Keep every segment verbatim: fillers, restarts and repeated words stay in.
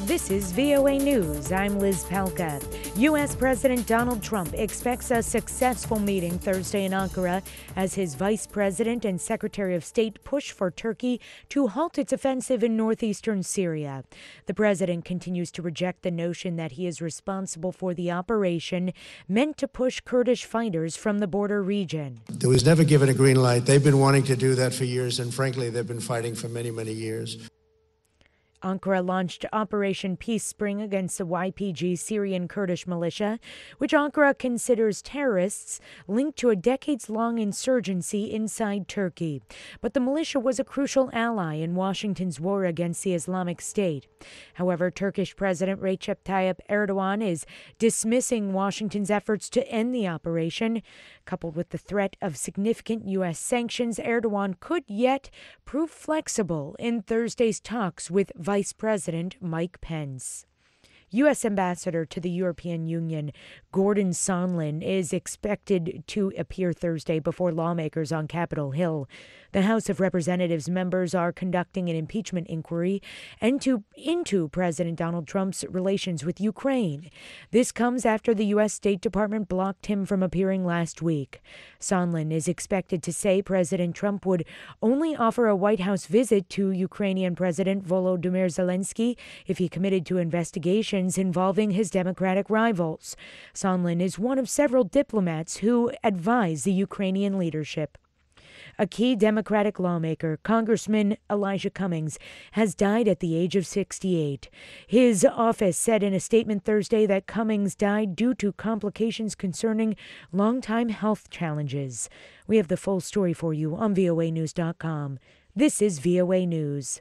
This is V O A News. I'm Liz Palka. U S. President Donald Trump expects a successful meeting Thursday in Ankara as his vice president and secretary of state push for Turkey to halt its offensive in northeastern Syria. The president continues to reject the notion that he is responsible for the operation meant to push Kurdish fighters from the border region. There was never given a green light. They've been wanting to do that for years, and frankly, they've been fighting for many, many years. Ankara launched Operation Peace Spring against the Y P G Syrian Kurdish militia, which Ankara considers terrorists linked to a decades-long insurgency inside Turkey. But the militia was a crucial ally in Washington's war against the Islamic State. However, Turkish President Recep Tayyip Erdogan is dismissing Washington's efforts to end the operation. Coupled with the threat of significant U S sanctions, Erdogan could yet prove flexible in Thursday's talks with Vice President Mike Pence. U S. Ambassador to the European Union Gordon Sondland is expected to appear Thursday before lawmakers on Capitol Hill. The House of Representatives members are conducting an impeachment inquiry into, into President Donald Trump's relations with Ukraine. This comes after the U S. State Department blocked him from appearing last week. Sondland is expected to say President Trump would only offer a White House visit to Ukrainian President Volodymyr Zelensky if he committed to investigations involving his Democratic rivals. Sondland is one of several diplomats who advise the Ukrainian leadership. A key Democratic lawmaker, Congressman Elijah Cummings, has died at the age of sixty-eight. His office said in a statement Thursday that Cummings died due to complications concerning long-time health challenges. We have the full story for you on V O A news dot com. This is V O A News.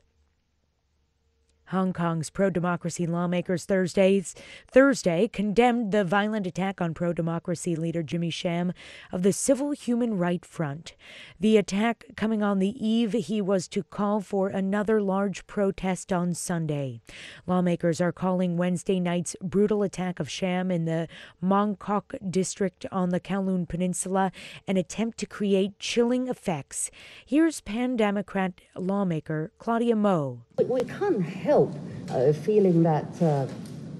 Hong Kong's pro-democracy lawmakers Thursdays, Thursday condemned the violent attack on pro-democracy leader Jimmy Sham of the Civil Human Rights Front. The attack coming on the eve he was to call for another large protest on Sunday. Lawmakers are calling Wednesday night's brutal attack of Sham in the Mong Kok district on the Kowloon Peninsula an attempt to create chilling effects. Here's Pan-Democrat lawmaker Claudia Mo. We can't help uh, feeling that uh,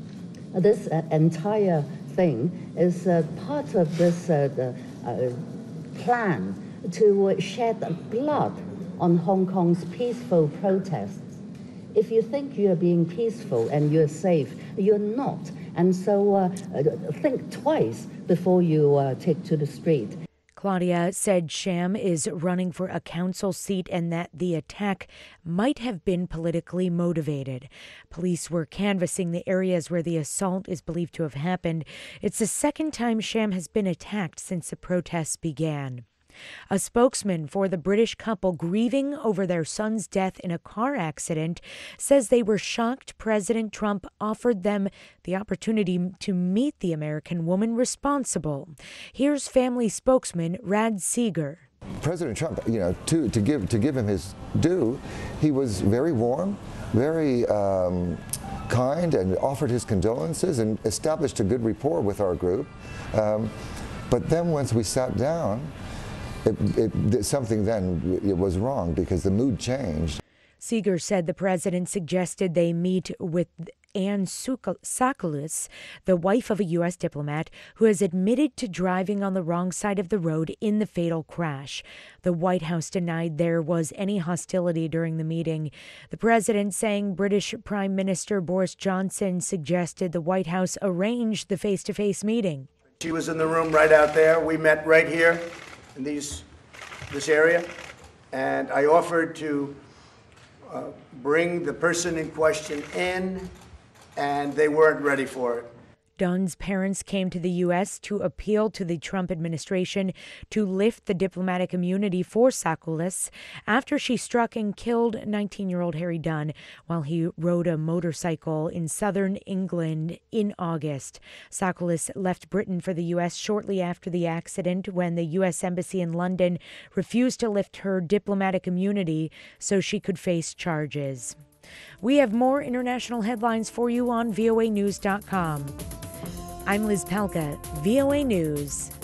this uh, entire thing is uh, part of this uh, the, uh, plan to shed blood on Hong Kong's peaceful protests. If you think you're being peaceful and you're safe, you're not. And so uh, think twice before you uh, take to the street. Claudia said Sham is running for a council seat and that the attack might have been politically motivated. Police were canvassing the areas where the assault is believed to have happened. It's the second time Sham has been attacked since the protests began. A spokesman for the British couple grieving over their son's death in a car accident says they were shocked President Trump offered them the opportunity to meet the American woman responsible. Here's family spokesman Rad Seeger. President Trump, you know, to, to give to give him his due, he was very warm, very um, kind, and offered his condolences and established a good rapport with our group. Um, but then once we sat down, It, it, something then it was wrong because the mood changed. Seeger said the president suggested they meet with Anne Tsoukalos, the wife of a U S diplomat who has admitted to driving on the wrong side of the road in the fatal crash. The White House denied there was any hostility during the meeting. The president saying British Prime Minister Boris Johnson suggested the White House arrange the face-to-face meeting. She was in the room right out there. We met right here in these, this area, and I offered to uh, bring the person in question in, and they weren't ready for it. Dunn's parents came to the U S to appeal to the Trump administration to lift the diplomatic immunity for Tsoukalos after she struck and killed nineteen-year-old Harry Dunn while he rode a motorcycle in southern England in August. Tsoukalos left Britain for the U S shortly after the accident when the U S Embassy in London refused to lift her diplomatic immunity so she could face charges. We have more international headlines for you on V O A news dot com. I'm Liz Palka, V O A News.